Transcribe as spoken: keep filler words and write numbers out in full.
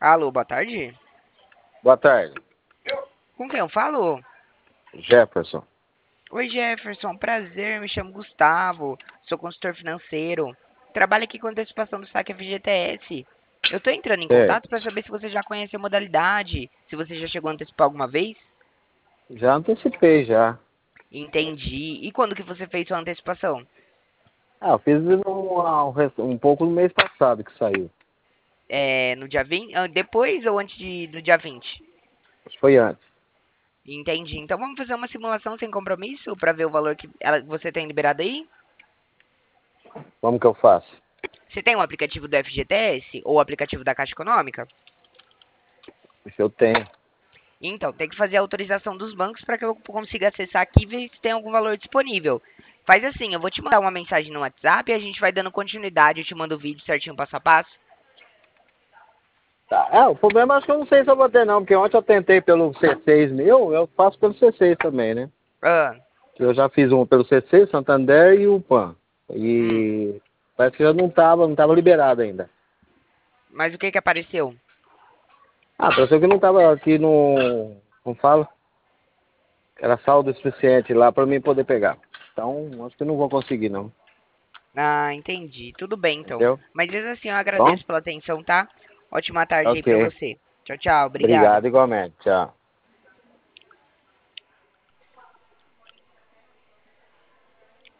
Alô, boa tarde. Boa tarde, Com quem eu falo? Jefferson. Oi, Jefferson. Prazer, me chamo Gustavo. Sou consultor financeiro. Trabalho aqui com antecipação do saque F G T S. Eu tô entrando em É, contato para saber se você já conhece a modalidade, se você já chegou a antecipar alguma vez. já antecipei já. Entendi. E quando que você fez sua antecipação? Ah, eu fiz um, um, res- um pouco no mês passado que saiu. É, no dia vinte? ah, Depois ou antes de- do dia vinte? Acho que foi antes. Entendi. Então vamos fazer uma simulação sem compromisso para ver o valor que ela- você tem liberado aí? Como que eu faço? Você tem o aplicativo do F G T S ou o aplicativo da Caixa Econômica? Se eu tenho. Então, tem que fazer a autorização dos bancos para que eu consiga acessar aqui e ver se tem algum valor disponível. Faz assim, eu vou te mandar uma mensagem no WhatsApp e a gente vai dando continuidade, eu te mando o vídeo certinho passo a passo. Tá. É, o problema acho que eu não sei se eu vou ter não, porque ontem eu tentei pelo C seis meu, eu faço pelo C seis também, né? Ah, Eu já fiz um pelo C seis, Santander e o Pan. hum, E parece que já não tava, não tava liberado ainda. mas o que que apareceu? Ah, pareceu que não tava aqui no. Como fala? Era saldo suficiente lá para mim poder pegar. Então, acho que eu não vou conseguir não. Ah, entendi. Tudo bem, então. Entendeu? Mas mesmo assim, eu Bom? agradeço pela atenção, tá? Ótima tarde aí Ok. pra você. Tchau, tchau. Obrigado. Obrigado igualmente. Tchau.